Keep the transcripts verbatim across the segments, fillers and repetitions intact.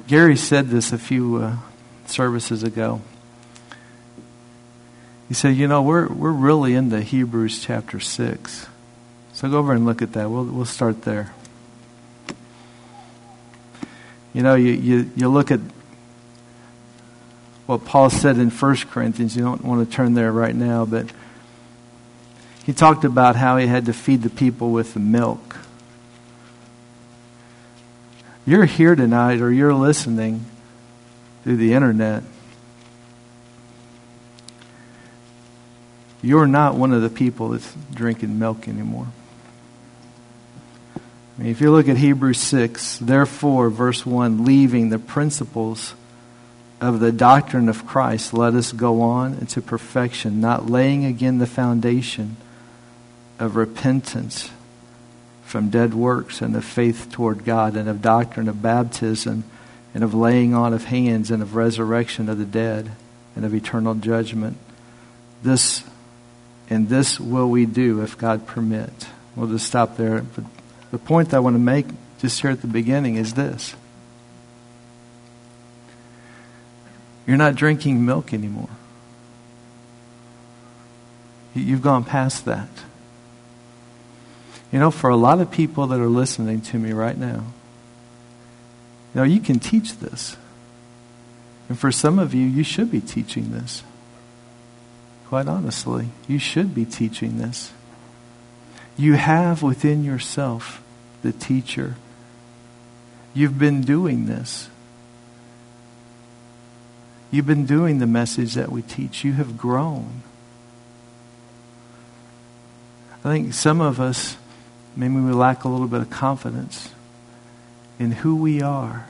Gary said this a few uh, services ago. He said, you know, we're we're really into Hebrews chapter six. So go over and look at that. We'll we'll start there. You know, you, you, you look at what Paul said in First Corinthians. You don't want to turn there right now, but he talked about how he had to feed the people with the milk. You're here tonight, or you're listening through the internet. You're not one of the people that's drinking milk anymore. I mean, if you look at Hebrews six, therefore, verse one, leaving the principles of the doctrine of Christ, let us go on into perfection, not laying again the foundation of repentance from dead works and of faith toward God, and of doctrine of baptism, and of laying on of hands, and of resurrection of the dead, and of eternal judgment. This and this will we do if God permit. We'll just stop there. But the point that I want to make just here at the beginning is this. You're not drinking milk anymore. You've gone past that. You know, for a lot of people that are listening to me right now, you know, you can teach this. And for some of you, you should be teaching this. Quite honestly, you should be teaching this. You have within yourself the teacher. You've been doing this. You've been doing the message that we teach. You have grown. I think some of us, maybe we lack a little bit of confidence in who we are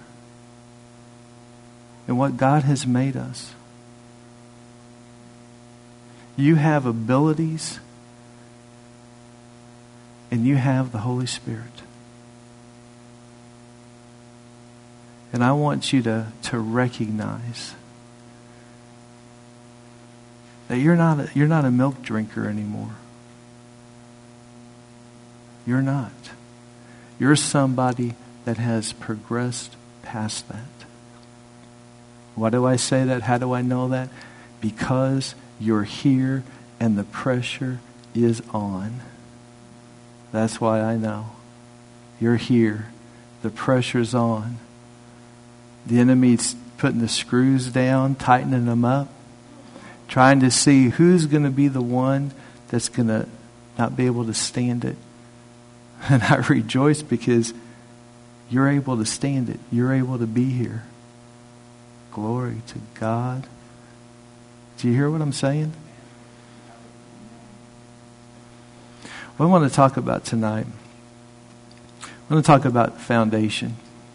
and what God has made us. You have abilities, and you have the Holy Spirit. And I want you to, to recognize that you're not a, you're not a milk drinker anymore. You're not. You're somebody that has progressed past that. Why do I say that? How do I know that? Because you're here and the pressure is on. That's why I know. You're here. The pressure's on. The enemy's putting the screws down, tightening them up, trying to see who's going to be the one that's going to not be able to stand it. And I rejoice because you're able to stand it. You're able to be here. Glory to God. Do you hear what I'm saying? What I want to talk about tonight, I want to talk about foundation.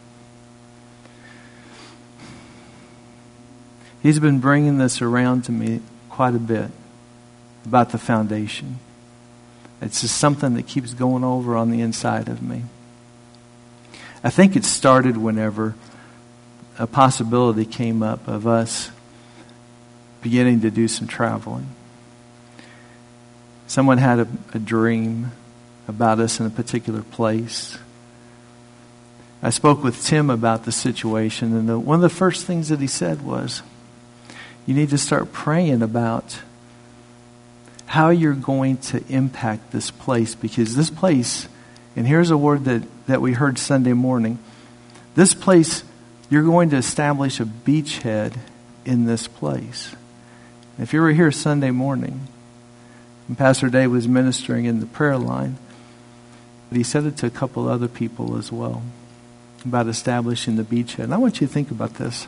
He's been bringing this around to me quite a bit about the foundation. It's just something that keeps going over on the inside of me. I think it started whenever a possibility came up of us beginning to do some traveling. Someone had a, a dream about us in a particular place. I spoke with Tim about the situation, and the, one of the first things that he said was, you need to start praying about how you're going to impact this place, because this place, and here's a word that, that we heard Sunday morning, this place, you're going to establish a beachhead in this place. If you were here Sunday morning, and Pastor Dave was ministering in the prayer line, but he said it to a couple other people as well about establishing the beachhead. And I want you to think about this.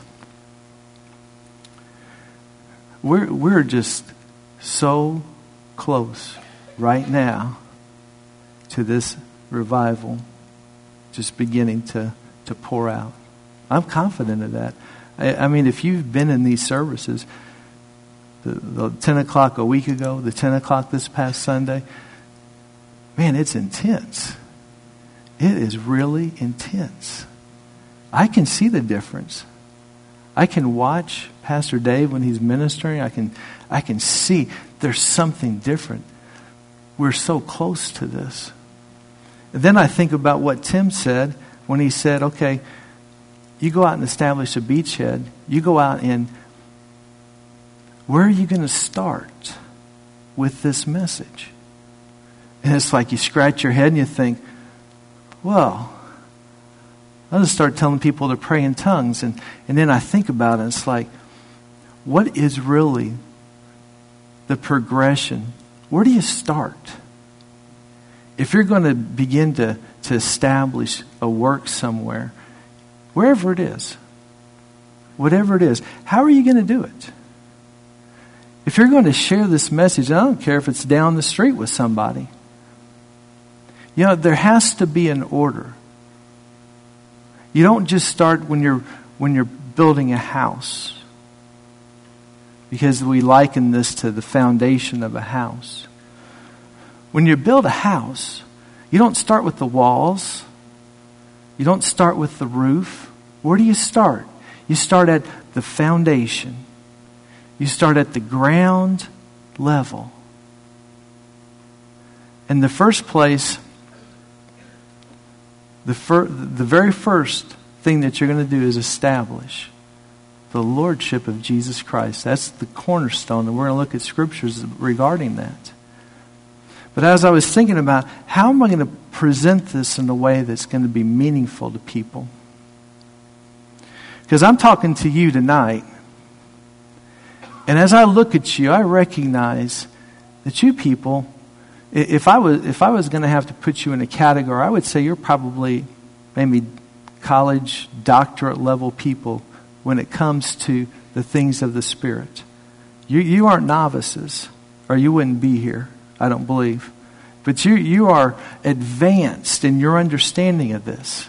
We're we're just so close right now to this revival just beginning to, to pour out. I'm confident of that. I, I mean, if you've been in these services, the, the ten o'clock a week ago, the ten o'clock this past Sunday, man, it's intense. It is really intense. I can see the difference. I can watch Pastor Dave when he's ministering. I can, I can see there's something different. We're so close to this. And then I think about what Tim said when he said, okay, you go out and establish a beachhead. You go out and where are you going to start with this message? And it's like you scratch your head and you think, well, I'll just start telling people to pray in tongues. And, and then I think about it, and it's like, what is really the progression? Where do you start? If you're going to begin to, to establish a work somewhere, wherever it is, whatever it is, how are you going to do it? If you're going to share this message, I don't care if it's down the street with somebody. You know, there has to be an order. You don't just start when you're when you're building a house. Because we liken this to the foundation of a house. When you build a house, you don't start with the walls. You don't start with the roof. Where do you start? You start at the foundation. You start at the ground level. In the first place, the, fir- the very first thing that you're going to do is establish the lordship of Jesus Christ. That's the cornerstone, and we're going to look at scriptures regarding that. But as I was thinking about, how am I going to present this in a way that's going to be meaningful to people? Because I'm talking to you tonight, and as I look at you, I recognize that you people, if I was if I was going to have to put you in a category, I would say you're probably maybe college, doctorate level people when it comes to the things of the Spirit. You you aren't novices, or you wouldn't be here, I don't believe. But you you are advanced in your understanding of this.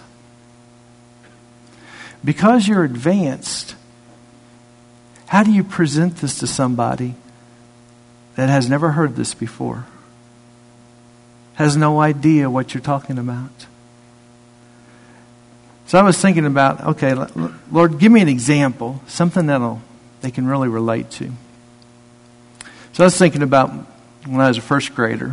Because you're advanced, how do you present this to somebody that has never heard this before? Has no idea what you're talking about? So I was thinking about, okay, Lord, give me an example, something that'll they can really relate to. So I was thinking about when I was a first grader.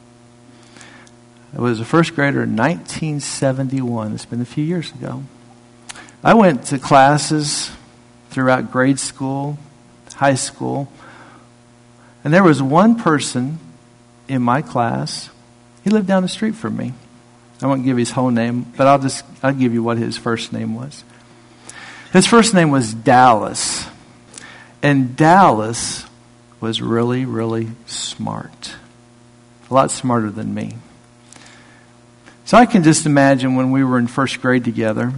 I was a first grader in nineteen seventy-one. It's been a few years ago. I went to classes throughout grade school, high school, and there was one person in my class. He lived down the street from me. I won't give his whole name, but I'll just I'll give you what his first name was. His first name was Dallas. And Dallas was really, really smart. A lot smarter than me. So I can just imagine when we were in first grade together,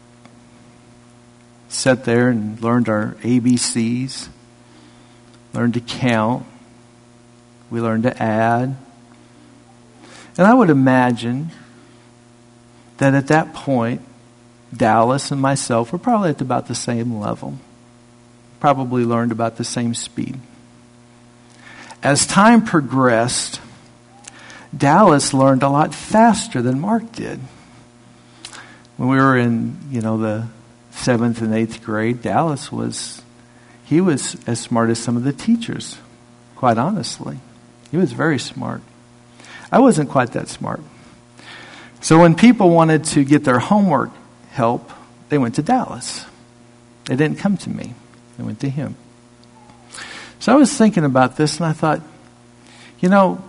sat there and learned our A B Cs, learned to count, we learned to add. And I would imagine that at that point, Dallas and myself were probably at about the same level. Probably learned about the same speed. As time progressed, Dallas learned a lot faster than Mark did. When we were in, you know, the seventh and eighth grade, Dallas was, he was as smart as some of the teachers, quite honestly. He was very smart. I wasn't quite that smart. So when people wanted to get their homework help, they went to Dallas. They didn't come to me. They went to him. So I was thinking about this, and I thought, you know,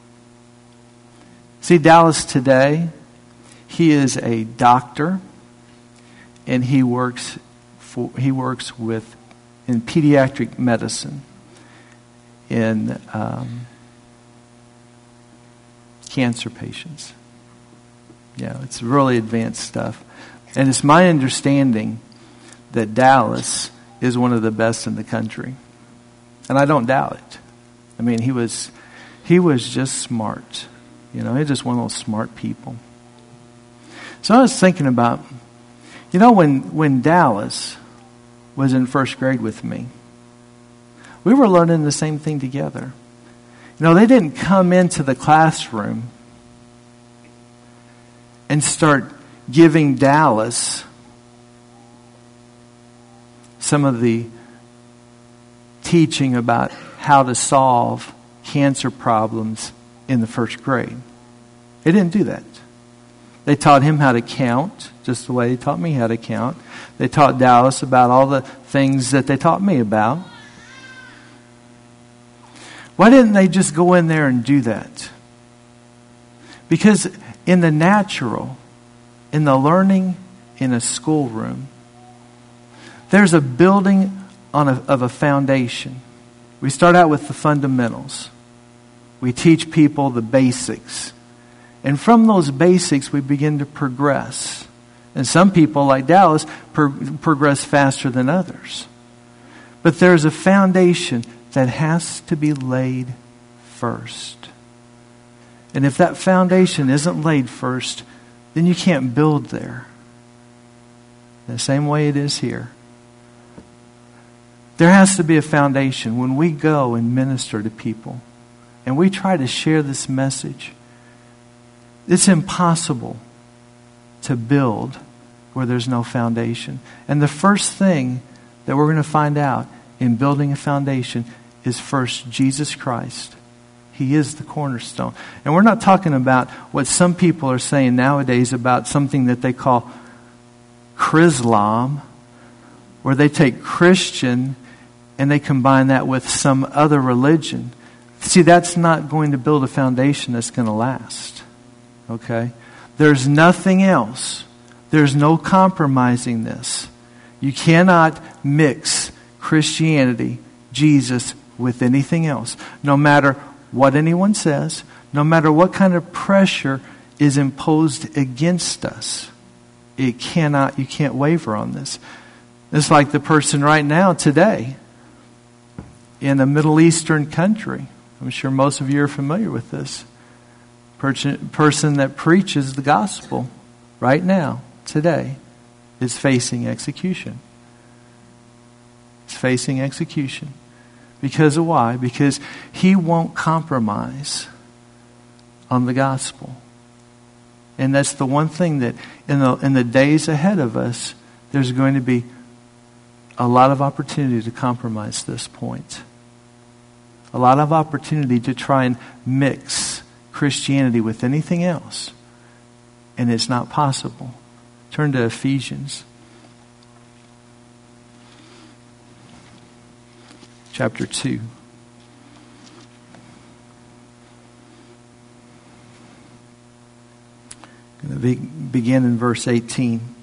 see Dallas today, he is a doctor, and he works for he works with in pediatric medicine in um, cancer patients. Yeah, it's really advanced stuff. And it's my understanding that Dallas is one of the best in the country. And I don't doubt it. I mean, he was he was just smart. You know, he's just one of those smart people. So I was thinking about, you know, when, when Dallas was in first grade with me, we were learning the same thing together. You know, they didn't come into the classroom and start giving Dallas some of the teaching about how to solve cancer problems in the first grade. They didn't do that. They taught him how to count, just the way he taught me how to count. They taught Dallas about all the things that they taught me about. Why didn't they just go in there and do that? Because in the natural, in the learning in a schoolroom, there's a building on a, of a foundation. We start out with the fundamentals. We teach people the basics. And from those basics, we begin to progress. And some people, like Dallas, pro- progress faster than others. But there's a foundation that has to be laid first. And if that foundation isn't laid first, then you can't build there. The same way it is here. There has to be a foundation. When we go and minister to people, and we try to share this message, it's impossible to build where there's no foundation. And the first thing that we're going to find out in building a foundation is first Jesus Christ. He is the cornerstone. And we're not talking about what some people are saying nowadays about something that they call Chrislam, where they take Christian and they combine that with some other religion. See, that's not going to build a foundation that's going to last. Okay? There's nothing else. There's no compromising this. You cannot mix Christianity, Jesus, with anything else. No matter what anyone says, no matter what kind of pressure is imposed against us, it cannot, you can't waver on this. It's like the person right now, today, in a Middle Eastern country. I'm sure most of you are familiar with this. Person, person that preaches the gospel right now, today, is facing execution. It's facing execution. Because of why? Because he won't compromise on the gospel. And that's the one thing that in the in the days ahead of us, there's going to be a lot of opportunity to compromise this point. A lot of opportunity to try and mix Christianity with anything else. And it's not possible. Turn to Ephesians. Chapter two. I'm going to be, begin in verse eighteen.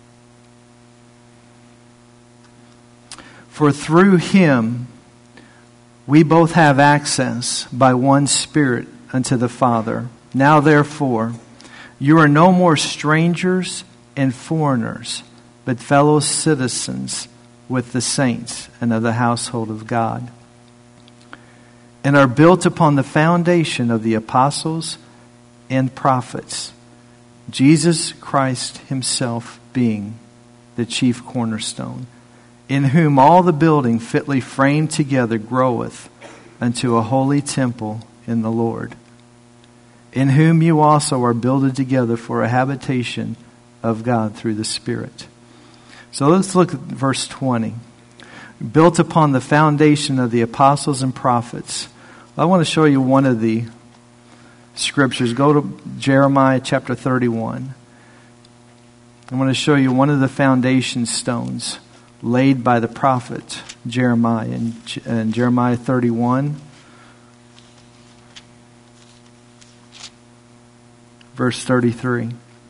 For through him we both have access by one Spirit unto the Father. Now therefore, you are no more strangers and foreigners, but fellow citizens with the saints and of the household of God, and are built upon the foundation of the apostles and prophets, Jesus Christ himself being the chief cornerstone, in whom all the building fitly framed together groweth unto a holy temple in the Lord, in whom you also are builded together for a habitation of God through the Spirit. So let's look at verse twenty. Built upon the foundation of the apostles and prophets. I want to show you one of the scriptures. Go to Jeremiah chapter thirty-one. I want to show you one of the foundation stones laid by the prophet Jeremiah. In, in Jeremiah thirty-one, verse thirty-three.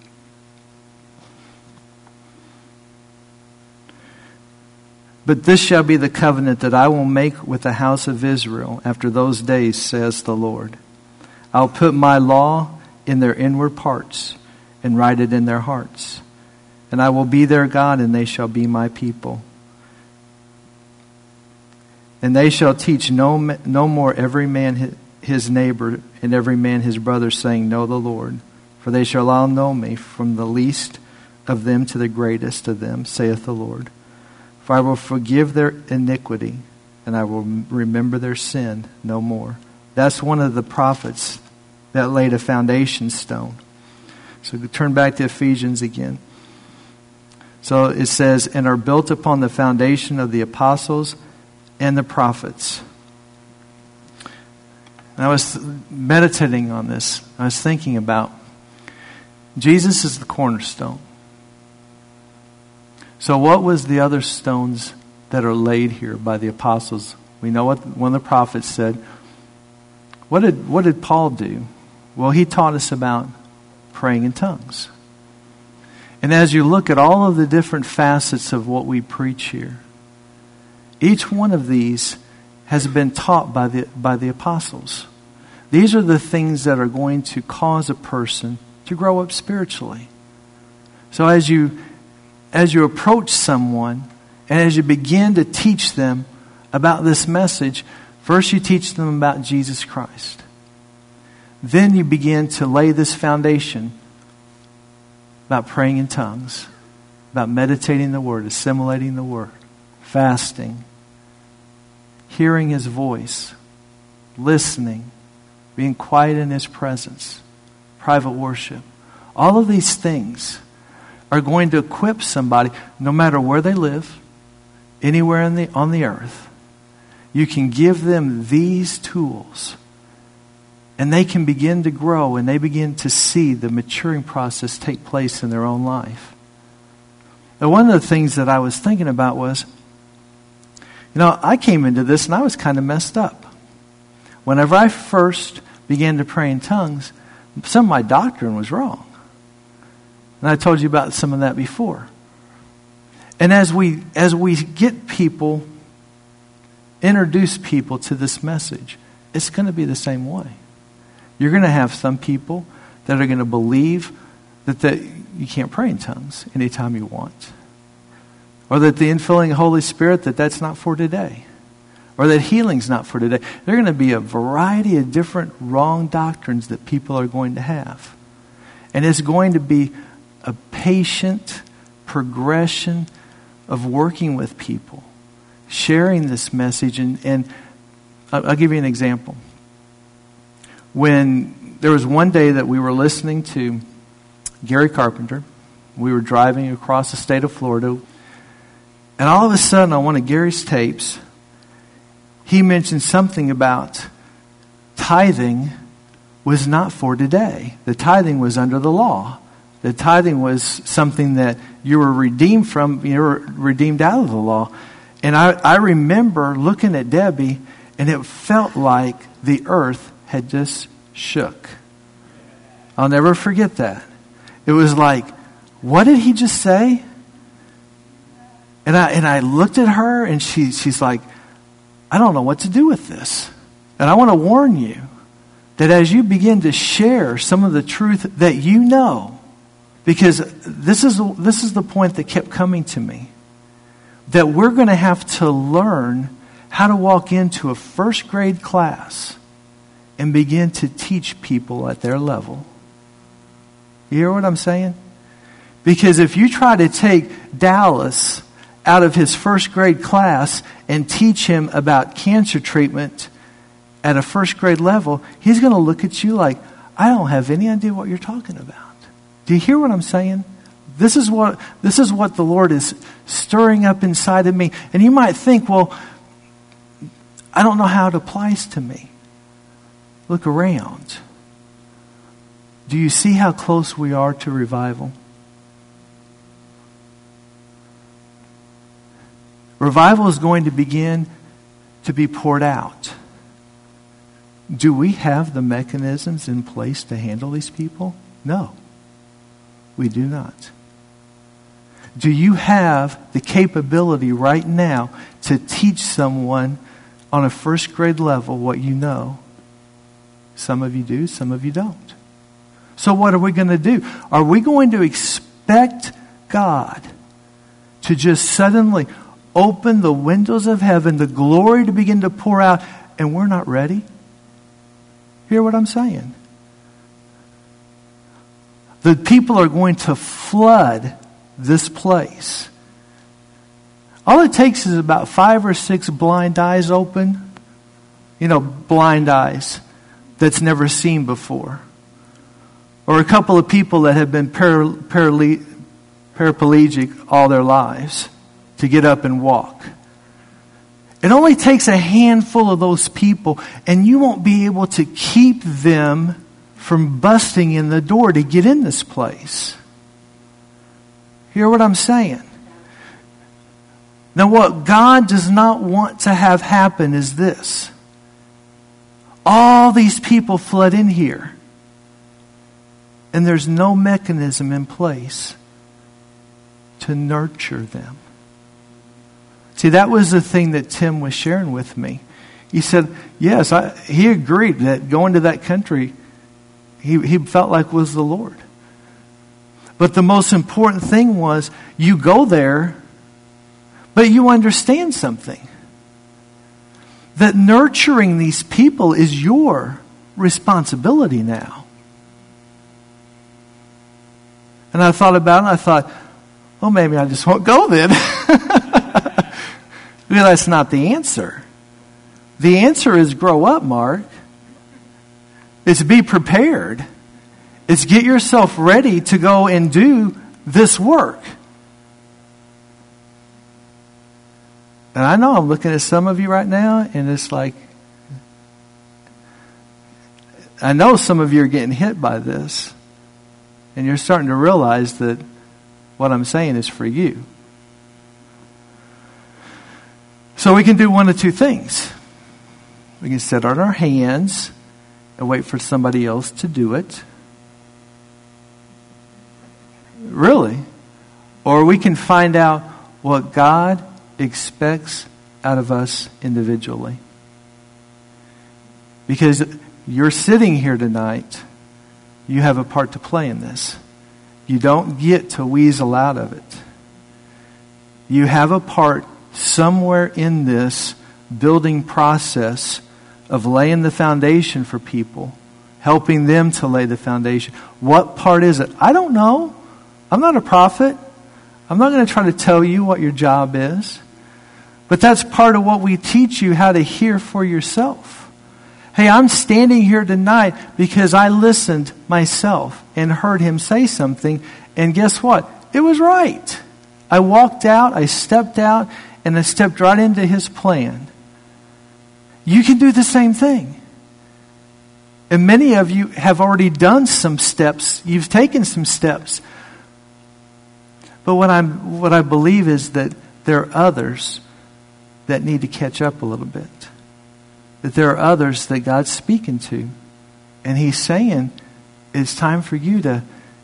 But this shall be the covenant that I will make with the house of Israel after those days, says the Lord. I'll put my law in their inward parts and write it in their hearts. And I will be their God, and they shall be my people. And they shall teach no, no more every man his neighbor and every man his brother, saying, Know the Lord. For they shall all know me, from the least of them to the greatest of them, saith the Lord. For I will forgive their iniquity, and I will remember their sin no more. That's one of the prophets that laid a foundation stone. So turn back to Ephesians again. So it says, and are built upon the foundation of the apostles and the prophets. And I was meditating on this. I was thinking about, Jesus is the cornerstone. So what was the other stones that are laid here by the apostles? We know what one of the prophets said. What did, what did Paul do? Well, he taught us about praying in tongues. And as you look at all of the different facets of what we preach here, each one of these has been taught by the, by the apostles. These are the things that are going to cause a person to grow up spiritually. So as you, as you approach someone and as you begin to teach them about this message, first you teach them about Jesus Christ. Then you begin to lay this foundation about praying in tongues, about meditating the Word, assimilating the Word, fasting, hearing His voice, listening, being quiet in His presence, private worship. All of these things are going to equip somebody, no matter where they live, anywhere in the, on the earth. You can give them these tools, and they can begin to grow, and they begin to see the maturing process take place in their own life. Now, one of the things that I was thinking about was, you know, I came into this and I was kind of messed up. Whenever I first began to pray in tongues, some of my doctrine was wrong. And I told you about some of that before. And as we as we get people, introduce people to this message, it's going to be the same way. You're going to have some people that are going to believe that the, you can't pray in tongues anytime you want. Or that the infilling of the Holy Spirit, that that's not for today. Or that healing's not for today. There are going to be a variety of different wrong doctrines that people are going to have. And it's going to be a patient progression of working with people, sharing this message. And, and I'll give you an example. When there was one day that we were listening to Gary Carpenter, we were driving across the state of Florida, and all of a sudden on one of Gary's tapes, he mentioned something about tithing was not for today. The tithing was under the law. The tithing was something that you were redeemed from, you were redeemed out of the law. And I, I remember looking at Debbie, and it felt like the earth had just shook. I'll never forget that. It was like, what did he just say? And I and I looked at her, and she she's like, I don't know what to do with this. And I want to warn you that as you begin to share some of the truth that you know, because this is this is the point that kept coming to me, that we're going to have to learn how to walk into a first grade class and begin to teach people at their level. You hear what I'm saying? Because if you try to take Dallas out of his first grade class and teach him about cancer treatment at a first grade level, he's going to look at you like, I don't have any idea what you're talking about. Do you hear what I'm saying? This is what this is what the Lord is stirring up inside of me. And you might think, well, I don't know how it applies to me. Look around. Do you see how close we are to revival? Revival is going to begin to be poured out. Do we have the mechanisms in place to handle these people? No, we do not. Do you have the capability right now to teach someone on a first grade level what you know? Some of you do, some of you don't. So what are we going to do? Are we going to expect God to just suddenly open the windows of heaven, the glory to begin to pour out, and we're not ready? Hear what I'm saying? The people are going to flood this place. All it takes is about five or six blind eyes open. You know, blind eyes that's never seen before. Or a couple of people that have been para, parale, paraplegic all their lives to get up and walk. It only takes a handful of those people, and you won't be able to keep them from busting in the door to get in this place. Hear what I'm saying? Now, what God does not want to have happen is this. All these people flood in here, and there's no mechanism in place to nurture them. See, that was the thing that Tim was sharing with me. He said, yes, I, he agreed that going to that country, he, he felt like was the Lord. But the most important thing was, you go there, but you understand something. That nurturing these people is your responsibility now. And I thought about it, and I thought, well, maybe I just won't go then. Well, that's not the answer. The answer is grow up, Mark. It's be prepared. It's get yourself ready to go and do this work. And I know I'm looking at some of you right now, and it's like, I know some of you are getting hit by this, and you're starting to realize that what I'm saying is for you. So we can do one of two things. We can sit on our hands and wait for somebody else to do it. Really. Or we can find out what God expects out of us individually. Because you're sitting here tonight, you have a part to play in this. You don't get to weasel out of it. You have a part somewhere in this building process of laying the foundation for people, helping them to lay the foundation. What part is it? I don't know. I'm not a prophet. I'm not going to try to tell you what your job is. But that's part of what we teach you how to hear for yourself. Hey, I'm standing here tonight because I listened myself and heard him say something. And guess what? It was right. I walked out, I stepped out, and I stepped right into his plan. You can do the same thing. And many of you have already done some steps. You've taken some steps. But what I'm what I believe is that there are others that need to catch up a little bit. That there are others that God's speaking to. And he's saying, it's time for you to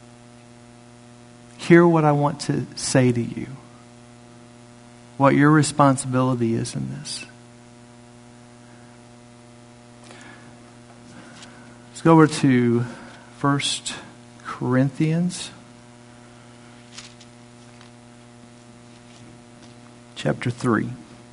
hear what I want to say to you. What your responsibility is in this. Let's go over to First Corinthians. Chapter three.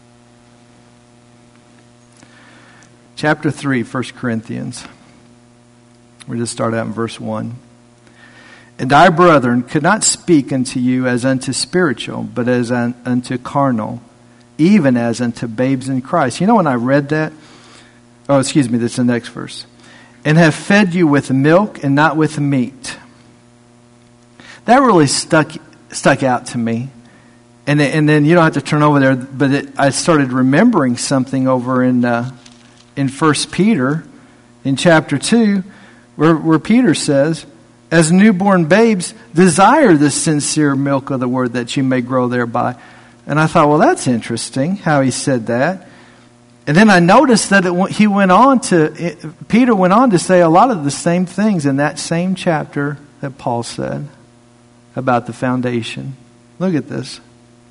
Chapter three, First Corinthians. We'll just start out in verse one. And I, brethren, could not speak unto you as unto spiritual, but as un, unto carnal, even as unto babes in Christ. You know when I read that? Oh, excuse me, that's the next verse. And have fed you with milk and not with meat. That really stuck stuck out to me. And, and then you don't have to turn over there, but it, I started remembering something over in uh, in First Peter, in chapter two, where, where Peter says, as newborn babes, desire the sincere milk of the word that you may grow thereby. And I thought, well, that's interesting how he said that. And then I noticed that it, he went on to, it, Peter went on to say a lot of the same things in that same chapter that Paul said about the foundation. Look at this.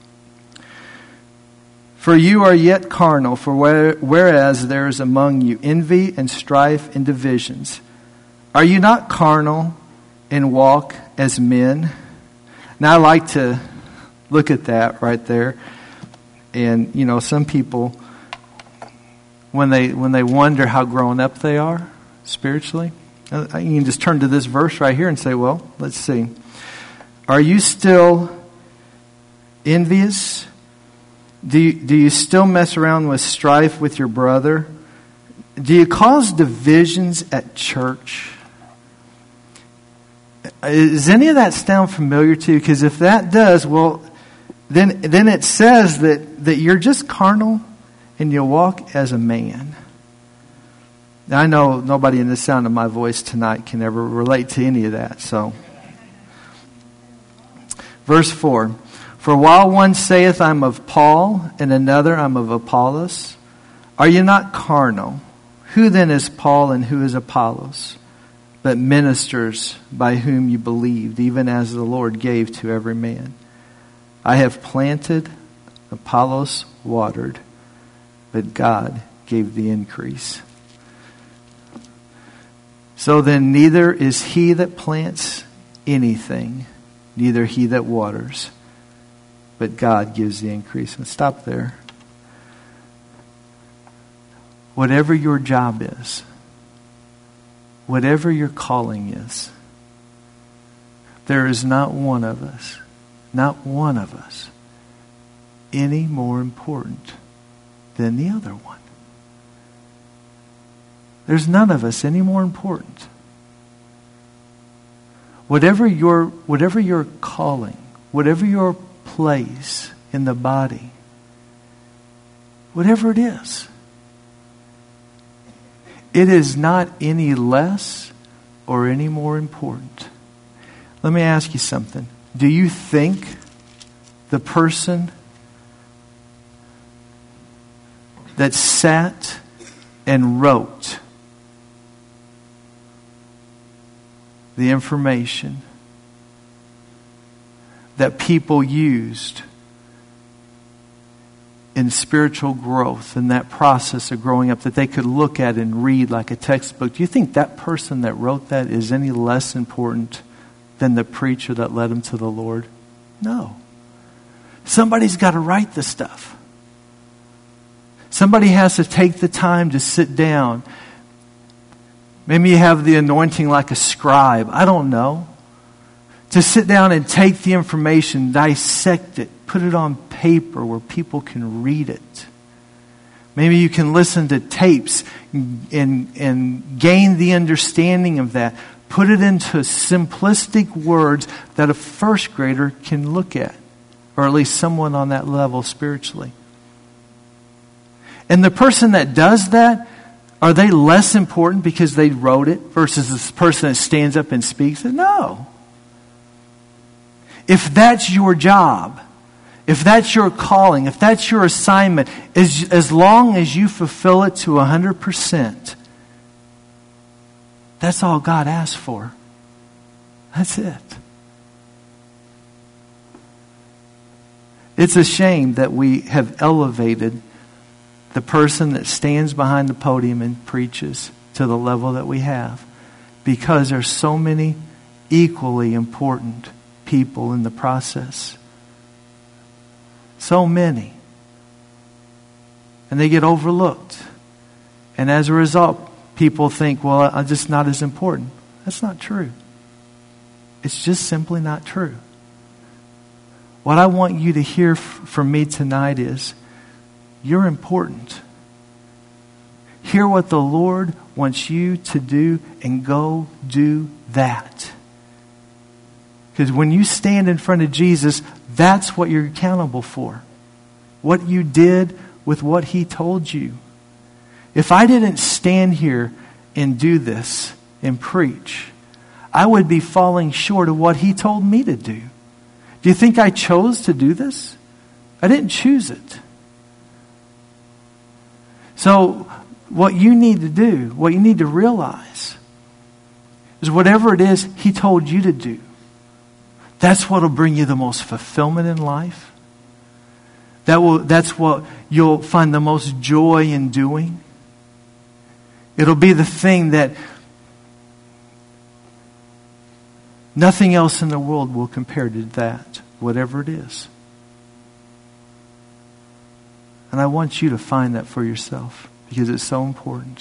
For you are yet carnal, for where, whereas there is among you envy and strife and divisions. Are you not carnal and walk as men? Now I like to look at that right there. And, you know, some people, when they when they wonder how grown up they are spiritually, you can just turn to this verse right here and say, well, let's see. Are you still envious? Do you, do you still mess around with strife with your brother? Do you cause divisions at church? Is any of that sound familiar to you? Because if that does, well, then then it says that, that you're just carnal and you walk as a man. Now, I know nobody in the sound of my voice tonight can ever relate to any of that. So, verse four. For while one saith, I'm of Paul, and another, I'm of Apollos, are you not carnal? Who then is Paul and who is Apollos? But ministers by whom you believed, even as the Lord gave to every man. I have planted, Apollos watered, but God gave the increase. So then neither is he that plants anything, neither he that waters, but God gives the increase. And stop there. Whatever your job is, whatever your calling is, there is not one of us, not one of us, any more important than the other one. There's none of us any more important. Whatever your, whatever your calling, whatever your place in the body, whatever it is, it is not any less or any more important. Let me ask you something. Do you think the person that sat and wrote the information that people used in spiritual growth, in that process of growing up, that they could look at and read like a textbook, do you think that person that wrote that is any less important than the preacher that led them to the Lord? No. Somebody's got to write the stuff. Somebody has to take the time to sit down. Maybe you have the anointing like a scribe. I don't know. To sit down and take the information, dissect it, put it on paper where people can read it. Maybe you can listen to tapes and, and gain the understanding of that. Put it into simplistic words that a first grader can look at, or at least someone on that level spiritually. And the person that does that, are they less important because they wrote it versus this person that stands up and speaks it? No. If that's your job, if that's your calling, if that's your assignment, as, as long as you fulfill it to one hundred percent, that's all God asks for. That's it. It's a shame that we have elevated the person that stands behind the podium and preaches to the level that we have, because there's so many equally important people in the process. So many. And they get overlooked. And as a result, people think, well, I'm just not as important. That's not true. It's just simply not true. What I want you to hear f- from me tonight is, you're important. Hear what the Lord wants you to do and go do that. Because when you stand in front of Jesus, that's what you're accountable for. What you did with what He told you. If I didn't stand here and do this and preach, I would be falling short of what He told me to do. Do you think I chose to do this? I didn't choose it. So what you need to do, what you need to realize, is whatever it is He told you to do, that's what will bring you the most fulfillment in life. That will, that's what you'll find the most joy in doing. It'll be the thing that nothing else in the world will compare to that, whatever it is. And I want you to find that for yourself, because it's so important.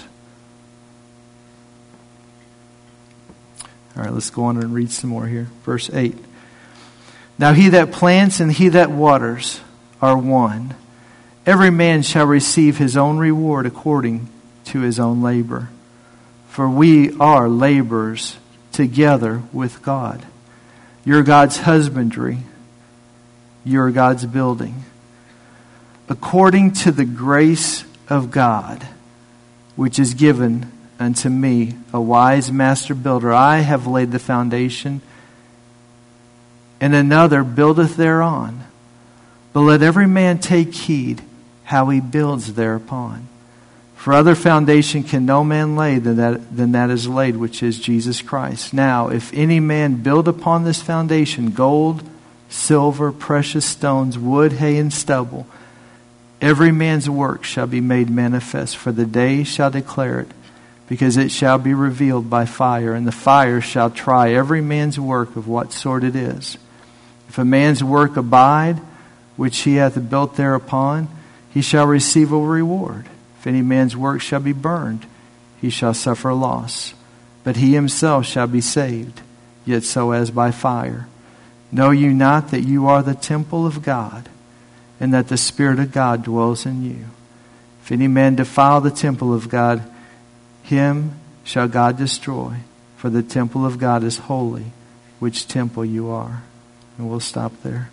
All right, let's go on and read some more here. Verse eight. Now he that plants and he that waters are one. Every man shall receive his own reward according to his own labor. For we are laborers together with God. You're God's husbandry. You're God's building. According to the grace of God, which is given unto me, a wise master builder. I have laid the foundation, and another buildeth thereon. But let every man take heed how he builds thereupon. For other foundation can no man lay than that, than that is laid, which is Jesus Christ. Now, if any man build upon this foundation gold, silver, precious stones, wood, hay, and stubble, every man's work shall be made manifest, for the day shall declare it, because it shall be revealed by fire, and the fire shall try every man's work of what sort it is. If a man's work abide, which he hath built thereupon, he shall receive a reward. If any man's work shall be burned, he shall suffer loss. But he himself shall be saved, yet so as by fire. Know you not that you are the temple of God, and that the Spirit of God dwells in you? If any man defile the temple of God, him shall God destroy. For the temple of God is holy, which temple you are. And we'll stop there.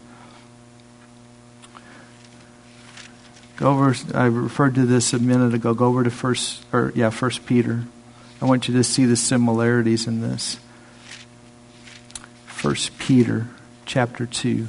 Go over. I referred to this a minute ago. Go over to first, or yeah, First Peter. I want you to see the similarities in this. First Peter, chapter two.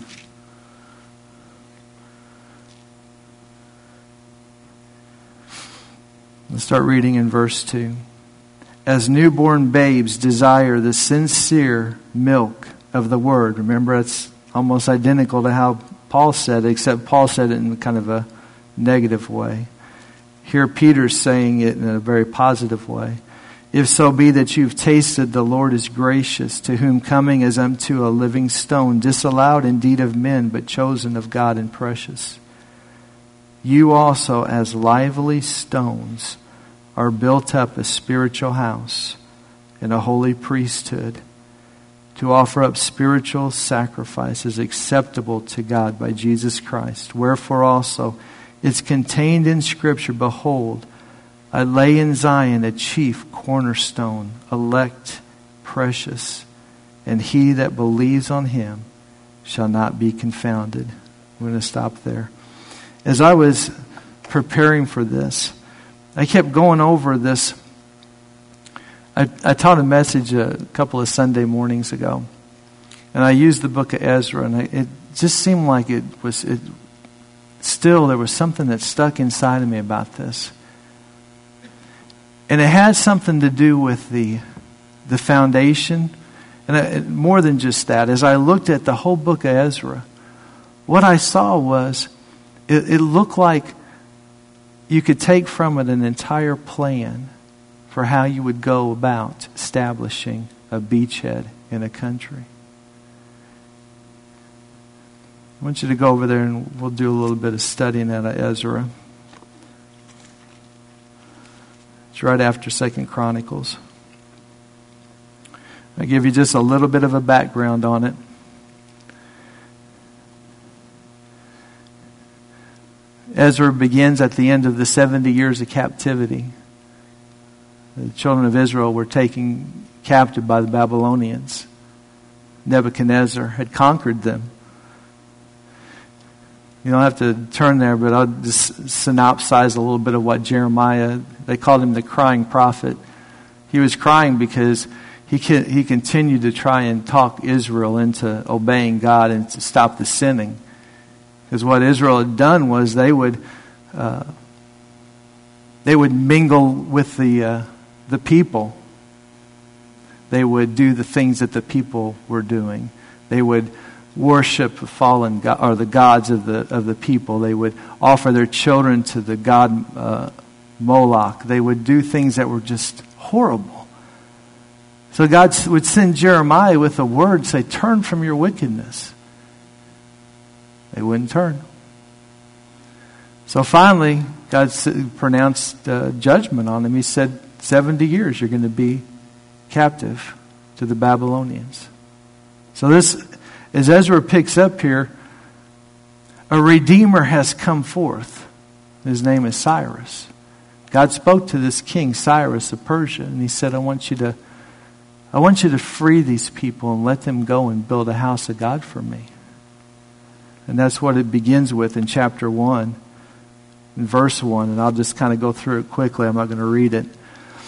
Let's start reading in verse two. As newborn babes desire the sincere milk of the word. Remember, it's almost identical to how Paul said it, except Paul said it in kind of a negative way. Here Peter's saying it in a very positive way. If so be that you've tasted the Lord is gracious, to whom coming as unto a living stone, disallowed indeed of men, but chosen of God and precious. You also, as lively stones, are built up a spiritual house and a holy priesthood, to offer up spiritual sacrifices acceptable to God by Jesus Christ. Wherefore also it's contained in Scripture, behold, I lay in Zion a chief cornerstone, elect, precious, and he that believes on him shall not be confounded. I'm going to stop there. As I was preparing for this, I kept going over this. I, I taught a message a couple of Sunday mornings ago, and I used the book of Ezra, and I, it just seemed like it was, it, still there was something that stuck inside of me about this. And it had something to do with the, the foundation, and I, more than just that. As I looked at the whole book of Ezra, what I saw was, it, it looked like you could take from it an entire plan for how you would go about establishing a beachhead in a country. I want you to go over there and we'll do a little bit of studying out of Ezra. It's right after Second Chronicles. I'll give you just a little bit of a background on it. Ezra begins at the end of the seventy years of captivity. The children of Israel were taken captive by the Babylonians. Nebuchadnezzar had conquered them. You don't have to turn there, but I'll just synopsize a little bit of what Jeremiah, they called him the crying prophet. He was crying because he he continued to try and talk Israel into obeying God and to stop the sinning. Because what Israel had done was they would uh, they would mingle with the uh, the people. They would do the things that the people were doing. They would worship fallen god, or the gods of the of the people. They would offer their children to the god uh, Moloch. They would do things that were just horrible. So God would send Jeremiah with a word, say, "Turn from your wickedness." They wouldn't turn. So finally, God pronounced uh, judgment on them. He said, seventy years you're going to be captive to the Babylonians. So this, as Ezra picks up here, a Redeemer has come forth. His name is Cyrus. God spoke to this king, Cyrus of Persia, and he said, I want you to, I want you to free these people and let them go and build a house of God for me. And that's what it begins with in chapter one, in verse one. And I'll just kind of go through it quickly. I'm not going to read it.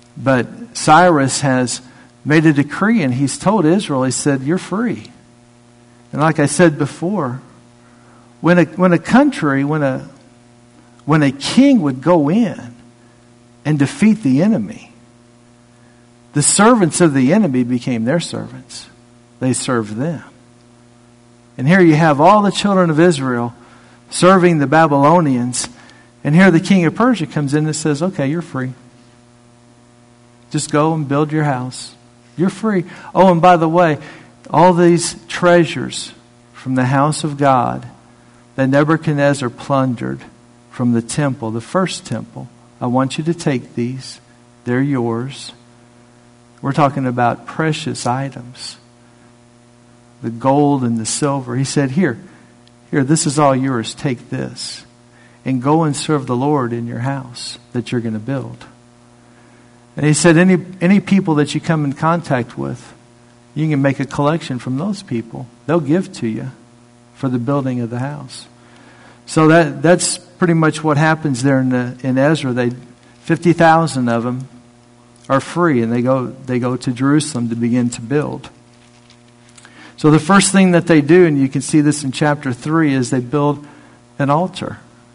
But Cyrus has made a decree, and he's told Israel, he said, you're free. And like I said before, when a when a country, when a when a king would go in and defeat the enemy, the servants of the enemy became their servants. They served them. And here you have all the children of Israel serving the Babylonians, and here the king of Persia comes in and says, okay, you're free. Just go and build your house. You're free. Oh, and by the way, all these treasures from the house of God that Nebuchadnezzar plundered from the temple, the first temple, I want you to take these. They're yours. We're talking about precious items. The gold and the silver. He said, here, here, this is all yours. Take this. And go and serve the Lord in your house that you're going to build. And he said, any any people that you come in contact with, you can make a collection from those people. They'll give to you for the building of the house. So that that's pretty much what happens there in the, in Ezra. They fifty thousand of them are free, and they go they go to Jerusalem to begin to build. So the first thing that they do, and you can see this in chapter three, is they build an altar.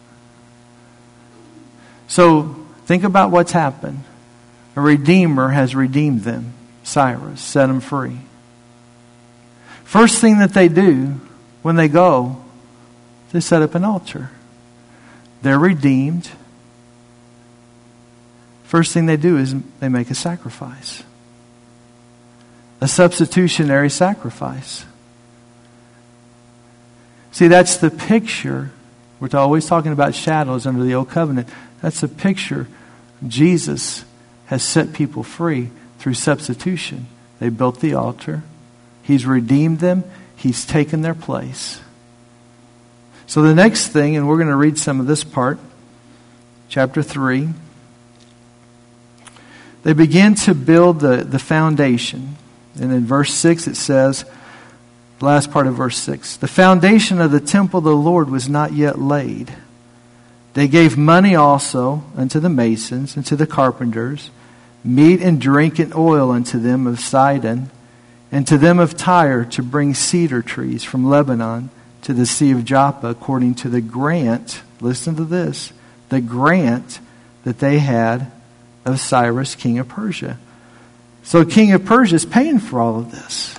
So think about what's happened. A redeemer has redeemed them. Cyrus set them free. First thing that they do when they go, they set up an altar. They're redeemed. First thing they do is they make a sacrifice. A substitutionary sacrifice. See, that's the picture. We're always talking about shadows under the old covenant. That's a picture. Jesus has set people free through substitution. They built the altar. He's redeemed them. He's taken their place. So the next thing, and we're going to read some of this part, chapter three. They begin to build the, the foundation. And in verse six it says, the last part of verse six, the foundation of the temple of the Lord was not yet laid. They gave money also unto the masons and to the carpenters, meat and drink and oil unto them of Sidon, and to them of Tyre to bring cedar trees from Lebanon to the sea of Joppa, according to the grant, listen to this, the grant that they had of Cyrus, king of Persia. So king of Persia is paying for all of this.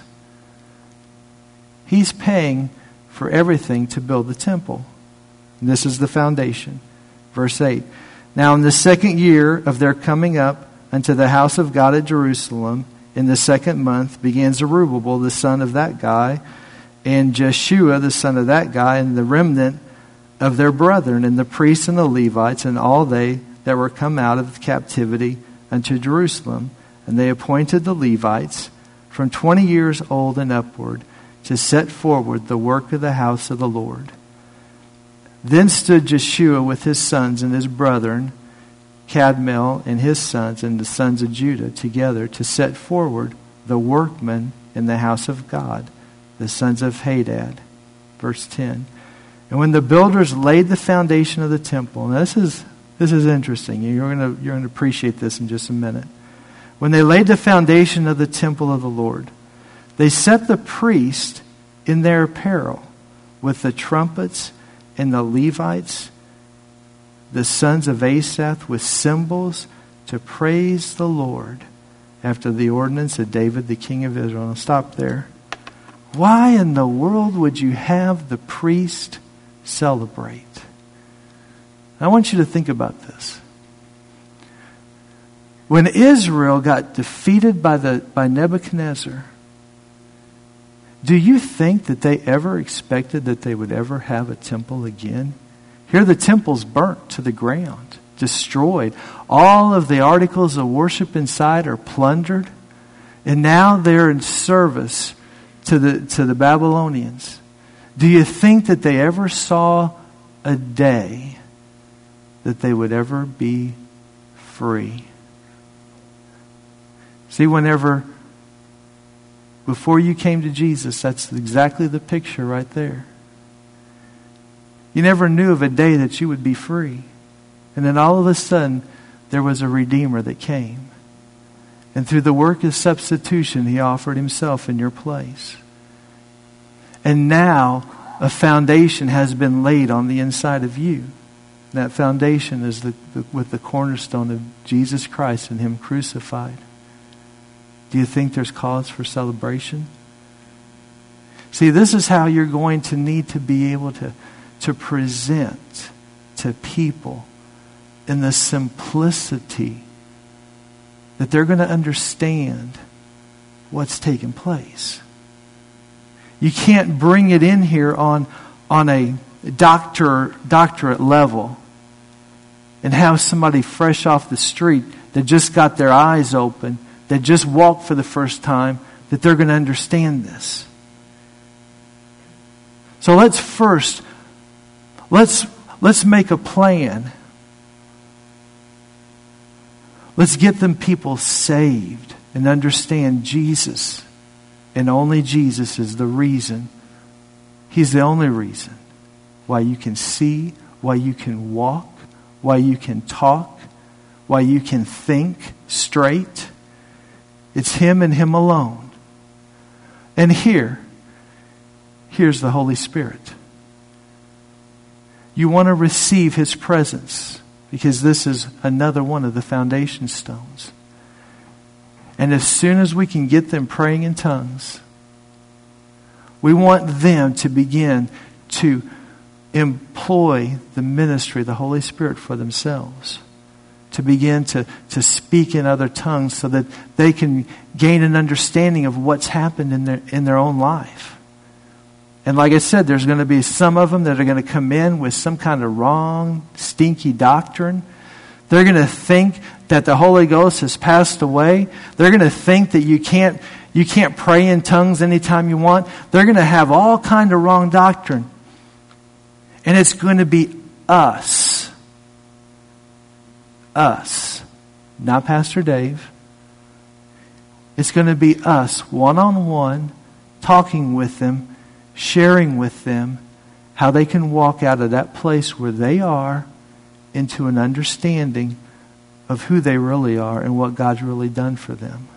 He's paying for everything to build the temple. And this is the foundation. Verse eight. Now in the second year of their coming up unto the house of God at Jerusalem, in the second month, began Zerubbabel, the son of that guy, and Jeshua, the son of that guy, and the remnant of their brethren, and the priests and the Levites, and all they that were come out of captivity unto Jerusalem. And they appointed the Levites from twenty years old and upward to set forward the work of the house of the Lord. Then stood Jeshua with his sons and his brethren, Cadmiel and his sons and the sons of Judah together to set forward the workmen in the house of God, the sons of Hadad. Verse ten. And when the builders laid the foundation of the temple, now this is this is interesting. You're going to you're going to appreciate this in just a minute. When they laid the foundation of the temple of the Lord, they set the priest in their apparel with the trumpets and the Levites, the sons of Asaph, with cymbals to praise the Lord after the ordinance of David, the king of Israel. I'll stop there. Why in the world would you have the priest celebrate? I want you to think about this. When Israel got defeated by the by Nebuchadnezzar, do you think that they ever expected that they would ever have a temple again? Here the temple's burnt to the ground, destroyed. All of the articles of worship inside are plundered. And now they're in service to the to the Babylonians. Do you think that they ever saw a day that they would ever be free? See, whenever, before you came to Jesus, that's exactly the picture right there. You never knew of a day that you would be free. And then all of a sudden, there was a Redeemer that came. And through the work of substitution, He offered Himself in your place. And now a foundation has been laid on the inside of you. That foundation is the, the, with the cornerstone of Jesus Christ and Him crucified. Do you think there's cause for celebration? See, this is how you're going to need to be able to, to present to people in the simplicity that they're going to understand what's taking place. You can't bring it in here on, on a doctor, doctorate level and have somebody fresh off the street that just got their eyes open, that just walked for the first time, that they're going to understand this. So let's first, let's, let's make a plan. Let's get them people saved and understand Jesus. And only Jesus is the reason. He's the only reason why you can see, why you can walk, why you can talk, why you can think straight. It's Him and Him alone. And here, here's the Holy Spirit. You want to receive His presence because this is another one of the foundation stones. And as soon as we can get them praying in tongues, we want them to begin to employ the ministry of the Holy Spirit for themselves. To begin to, to speak in other tongues so that they can gain an understanding of what's happened in their, in their own life. And like I said, there's going to be some of them that are going to come in with some kind of wrong, stinky doctrine. They're going to think that the Holy Ghost has passed away. They're going to think that you can't you can't pray in tongues anytime you want. They're going to have all kind of wrong doctrine. And it's going to be us. Us. Not Pastor Dave. It's going to be us one-on-one, talking with them, sharing with them how they can walk out of that place where they are into an understanding of who they really are and what God's really done for them.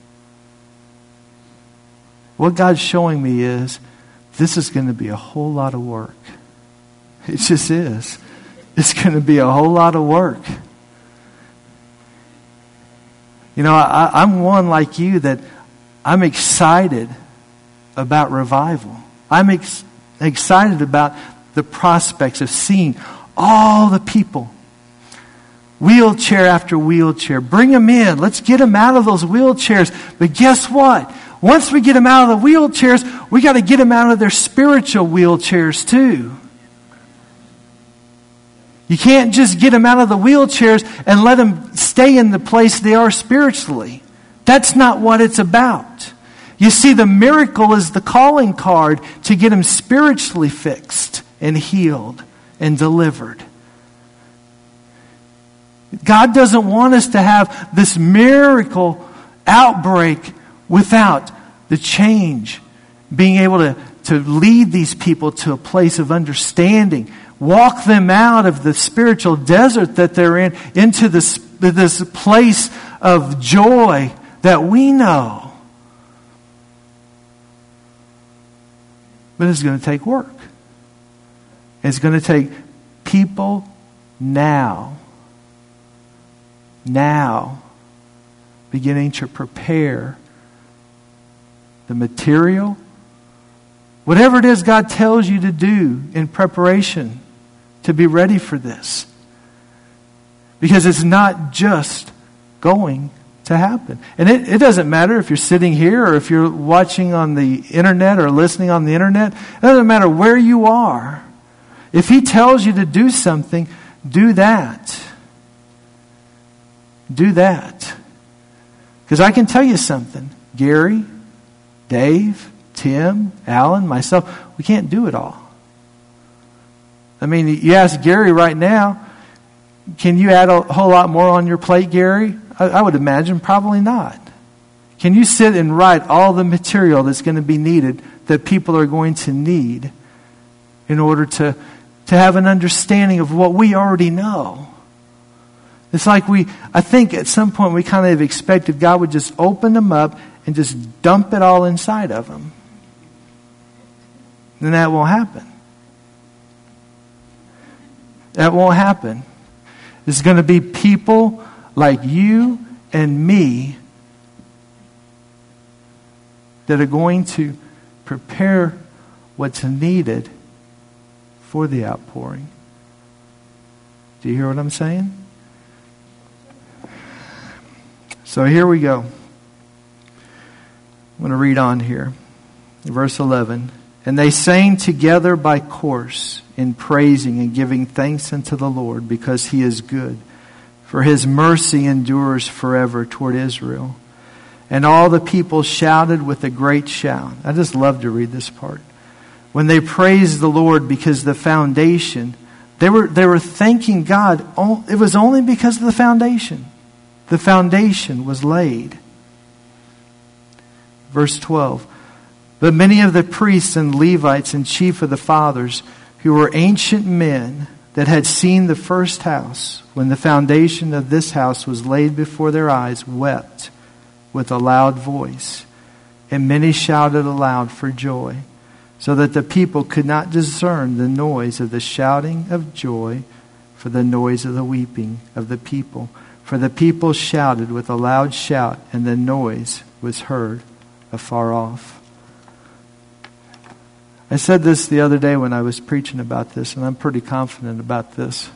What God's showing me is this is going to be a whole lot of work. It just is. It's going to be a whole lot of work. You know, I, I'm one like you that I'm excited about revival. I'm ex- excited about the prospects of seeing all the people, wheelchair after wheelchair. Bring them in. Let's get them out of those wheelchairs. But guess what? Once we get them out of the wheelchairs, we got to get them out of their spiritual wheelchairs too. You can't just get them out of the wheelchairs and let them stay in the place they are spiritually. That's not what it's about. You see, the miracle is the calling card to get them spiritually fixed and healed and delivered. God doesn't want us to have this miracle outbreak without the change. Being able to, to lead these people to a place of understanding. Walk them out of the spiritual desert that they're in into this, this place of joy that we know. But it's going to take work. It's going to take people now, now, beginning to prepare the material, whatever it is God tells you to do in preparation to be ready for this. Because it's not just going to happen. And it, it doesn't matter if you're sitting here or if you're watching on the internet or listening on the internet. It doesn't matter where you are. If He tells you to do something, do that. Do that. Because I can tell you something. Gary, Dave, Tim, Alan, myself, we can't do it all. I mean, you ask Gary right now, can you add a whole lot more on your plate, Gary? I, I would imagine probably not. Can you sit and write all the material that's going to be needed that people are going to need in order to, to have an understanding of what we already know? It's like we, I think at some point we kind of expected God would just open them up and just dump it all inside of them. And that won't happen. That won't happen. It's going to be people like you and me that are going to prepare what's needed for the outpouring. Do you hear what I'm saying? So here we go. I'm going to read on here. Verse eleven. And they sang together by course in praising and giving thanks unto the Lord, because He is good, for His mercy endures forever toward Israel. And all the people shouted with a great shout. I just love to read this part. When they praised the Lord because the foundation, they were, they were thanking God. It was only because of the foundation. The foundation was laid. Verse twelve. But many of the priests and Levites and chief of the fathers, who were ancient men that had seen the first house, when the foundation of this house was laid before their eyes, wept with a loud voice. And many shouted aloud for joy, so that the people could not discern the noise of the shouting of joy for the noise of the weeping of the people. For the people shouted with a loud shout, and the noise was heard afar off. I said this the other day when I was preaching about this, and I'm pretty confident about this.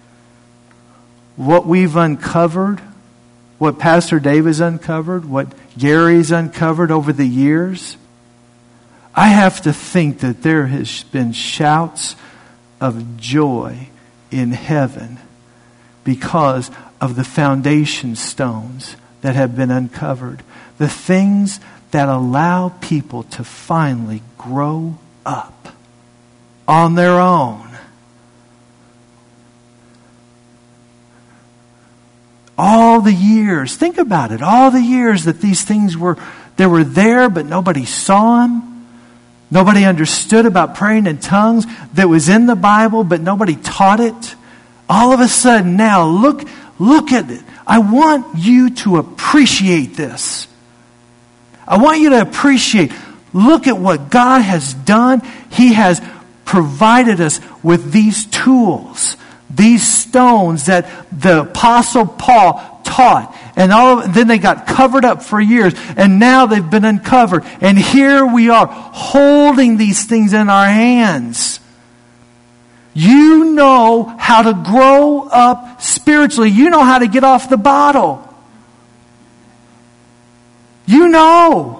What we've uncovered, what Pastor Dave has uncovered, what Gary's uncovered over the years, I have to think that there has been shouts of joy in heaven because of the foundation stones that have been uncovered. The things that allow people to finally grow up on their own. All the years, think about it, all the years that these things were, they were there, but nobody saw them. Nobody understood about praying in tongues that was in the Bible, but nobody taught it. All of a sudden now, look, look at it. I want you to appreciate this. I want you to appreciate, look at what God has done. He has provided us with these tools, these stones that the Apostle Paul taught. And all of, then they got covered up for years. And now they've been uncovered. And here we are holding these things in our hands. You know how to grow up spiritually. You know how to get off the bottle. You know.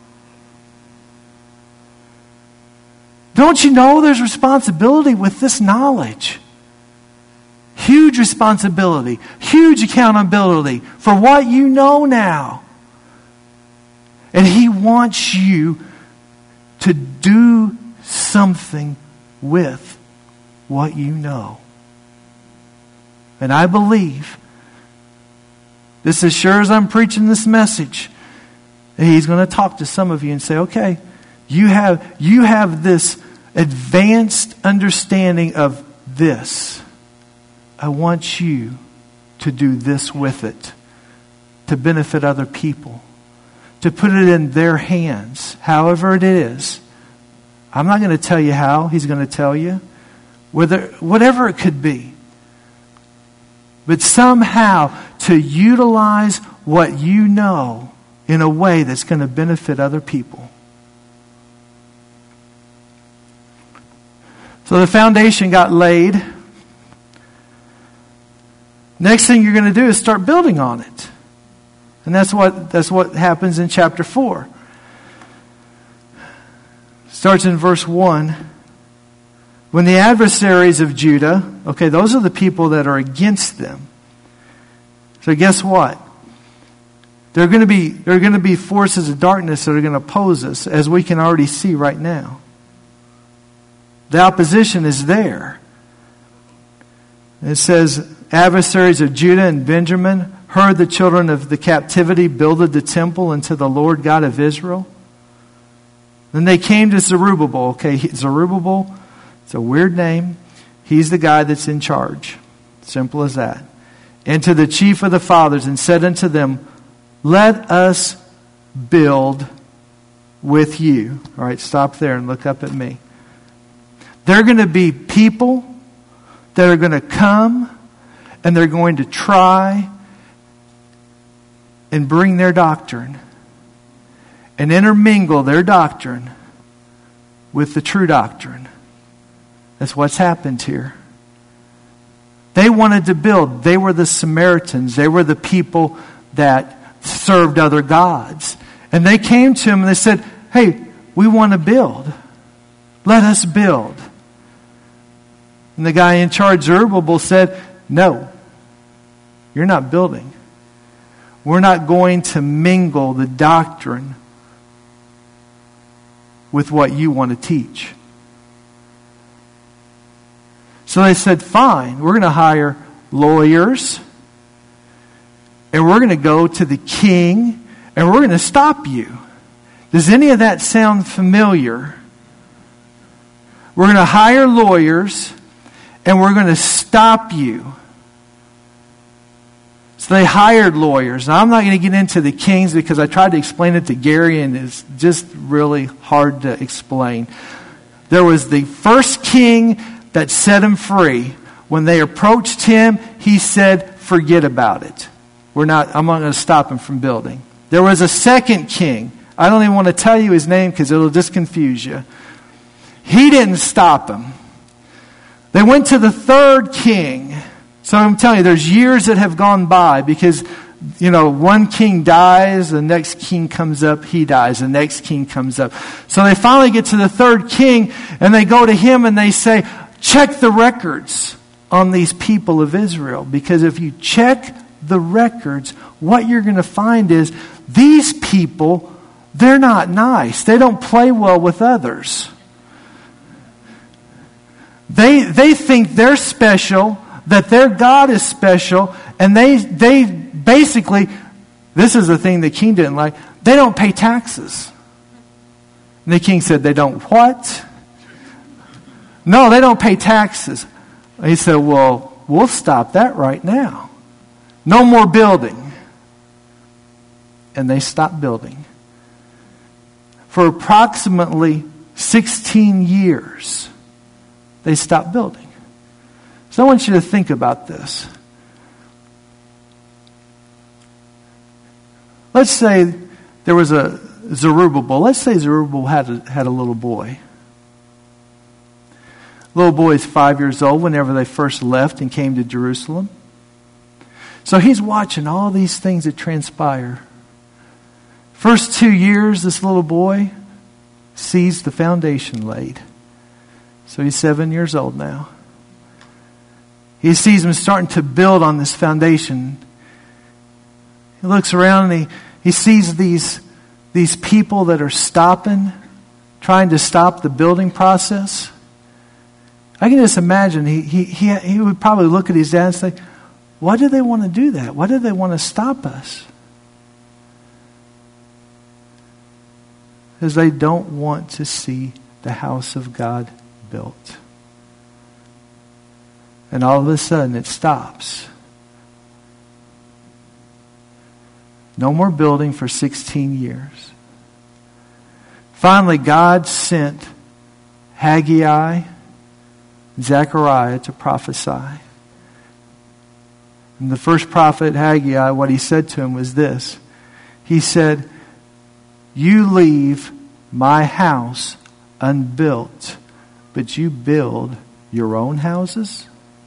Don't you know there's responsibility with this knowledge? Huge responsibility, huge accountability for what you know now. And He wants you to do something with what you know. And I believe, this as sure as I'm preaching this message, that He's going to talk to some of you and say, okay, you have, you have this advanced understanding of this. I want you to do this with it, to benefit other people, to put it in their hands, however it is. I'm not going to tell you how. He's going to tell you. Whether, whatever it could be. But somehow to utilize what you know in a way that's going to benefit other people. So the foundation got laid. Next thing you're going to do is start building on it. And that's what that's what happens in chapter four. Starts in verse one. When the adversaries of Judah, okay, those are the people that are against them. So guess what? There are going to be there are going to be forces of darkness that are going to oppose us, as we can already see right now. The opposition is there. It says, adversaries of Judah and Benjamin heard the children of the captivity builded the temple unto the Lord God of Israel. Then they came to Zerubbabel. Okay, Zerubbabel, it's a weird name. He's the guy that's in charge. Simple as that. and to the chief of the fathers, and said unto them, let us build with you. All right, stop there and look up at me. There are going to be people that are going to come and they're going to try and bring their doctrine and intermingle their doctrine with the true doctrine. That's what's happened here. They wanted to build. They were the Samaritans. They were the people that served other gods. And they came to him and they said, hey, we want to build. Let us build. And the guy in charge, Zerubbabel, said, no, you're not building. We're not going to mingle the doctrine with what you want to teach. So they said, fine, we're going to hire lawyers and we're going to go to the king and we're going to stop you. Does any of that sound familiar? We're going to hire lawyers and we're going to stop you. So they hired lawyers. Now I'm not going to get into the kings because I tried to explain it to Gary and it's just really hard to explain. There was the first king that set him free. When they approached him, he said, forget about it. We're not, I'm not going to stop him from building. There was a second king. I don't even want to tell you his name because it'll just confuse you. He didn't stop him. They went to the third king. So I'm telling you, there's years that have gone by because, you know, one king dies, the next king comes up, he dies, the next king comes up. So they finally get to the third king and they go to him and they say, check the records on these people of Israel. Because if you check the records, what you're going to find is these people, they're not nice. They don't play well with others. They, they think they're special, that their God is special, and they, they basically, this is the thing the king didn't like, they don't pay taxes. And the king said, they don't what? No, they don't pay taxes. He said, well, we'll stop that right now. No more building. And they stopped building. For approximately sixteen years, they stopped building. So I want you to think about this. Let's say there was a Zerubbabel. Let's say Zerubbabel had a, had a little boy. Little boy is five years old whenever they first left and came to Jerusalem. So he's watching all these things that transpire. First two years, this little boy sees the foundation laid. So he's seven years old now. He sees them starting to build on this foundation. He looks around and he, he sees these, these people that are stopping, trying to stop the building process. I can just imagine he, he, he, he would probably look at his dad and say, why do they want to do that? Why do they want to stop us? Because they don't want to see the house of God built. And all of a sudden it stops. No more building for sixteen years. Finally, God sent Haggai, Zechariah to prophesy. And the first prophet, Haggai, what he said to him was this. He said, you leave my house unbuilt, but you build your own houses?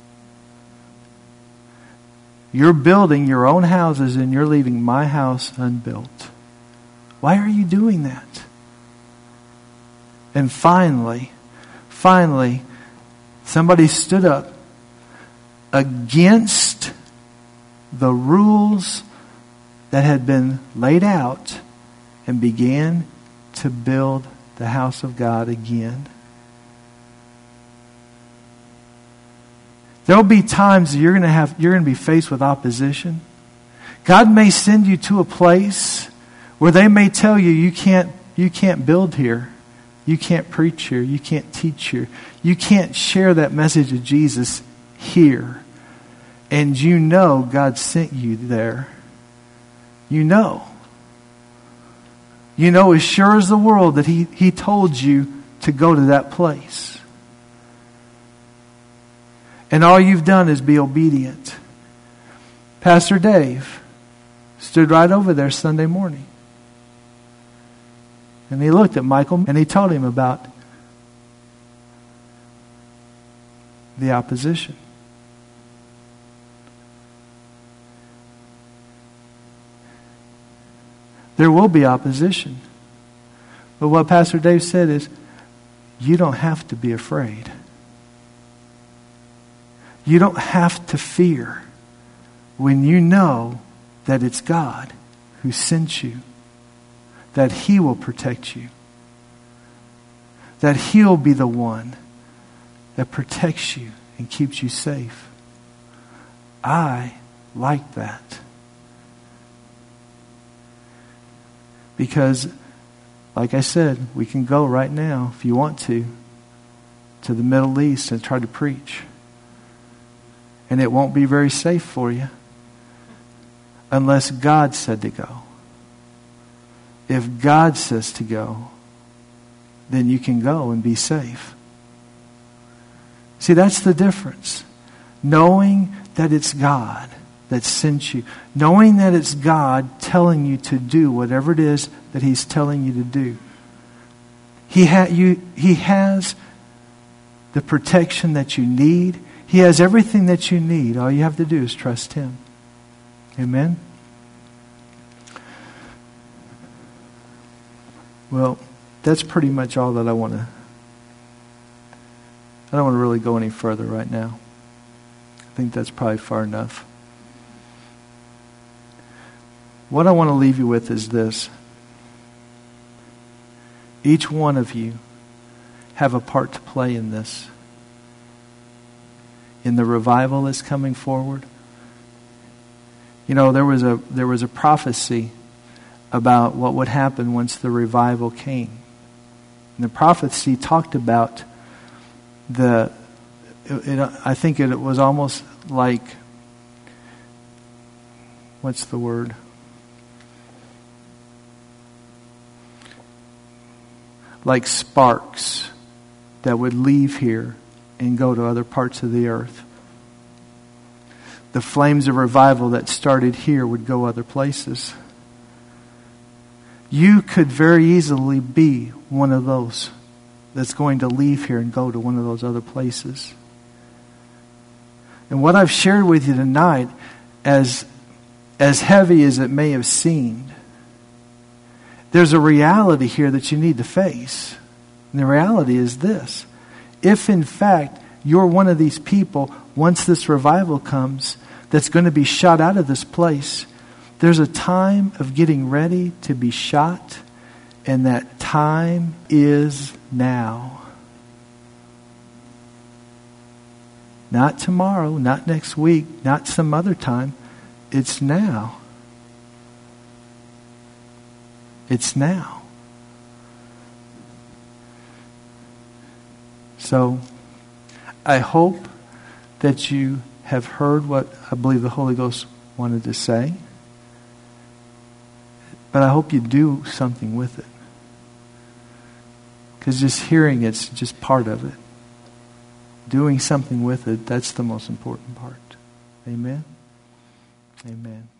You're building your own houses and you're leaving my house unbuilt. Why are you doing that? And finally, finally, somebody stood up against the rules that had been laid out and began to build the house of God again. There'll be times that you're going to have you're going to be faced with opposition. God may send you to a place where they may tell you you can't you can't build here. You can't preach here. You can't teach here. You can't share that message of Jesus here. and you know God sent you there, you know. You know as sure as the world that He, he told you to go to that place. And all you've done is be obedient. Pastor Dave stood right over there Sunday morning. And he looked at Michael and he told him about the opposition. There will be opposition. But what Pastor Dave said is, you don't have to be afraid. You don't have to fear when you know that it's God who sent you, that He will protect you, that He'll be the one that protects you and keeps you safe. I like that. Because, like I said, we can go right now, if you want to, to the Middle East and try to preach. And it won't be very safe for you unless God said to go. If God says to go, then you can go and be safe. See, that's the difference. Knowing that it's God that sent you. Knowing that it's God telling you to do whatever it is that He's telling you to do. He, ha- you, he has the protection that you need. He has everything that you need. All you have to do is trust Him. Amen? Well, that's pretty much all that I want to... I don't want to really go any further right now. I think that's probably far enough. What I want to leave you with is this. Each one of you have a part to play in this. In the revival that's coming forward. You know, there was a there was a prophecy about what would happen once the revival came. And the prophecy talked about the, it, it, I think it, it was almost like, what's the word? Like sparks that would leave here and go to other parts of the earth. The flames of revival that started here would go other places. You could very easily be one of those that's going to leave here and go to one of those other places. And what I've shared with you tonight, as, as heavy as it may have seemed, there's a reality here that you need to face. And the reality is this. If in fact you're one of these people, once this revival comes, that's going to be shot out of this place, there's a time of getting ready to be shot, and that time is now. Not tomorrow, not next week, not some other time. It's now. It's now. So, I hope that you have heard what I believe the Holy Ghost wanted to say. But I hope you do something with it. Because just hearing it's just part of it. Doing something with it, that's the most important part. Amen? Amen.